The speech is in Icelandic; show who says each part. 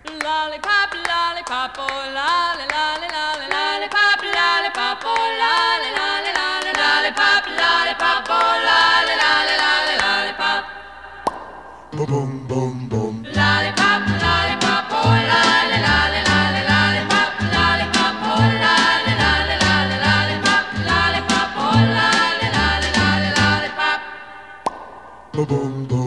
Speaker 1: Lollipop, lollipop, oh lolly, lolly, lolly, lollipop, lollipop, oh lolly, lolly, lolly, lollipop, lollipop, oh lolly, lolly, lolly, lollipop.
Speaker 2: Boom, boom, boom, boom.
Speaker 1: Lollipop, lollipop, oh lolly, lolly, lolly, lollipop, lollipop, oh lolly, lolly, lolly, lollipop, lollipop, oh lolly, lolly, lolly, lollipop.
Speaker 2: Boom, boom, boom.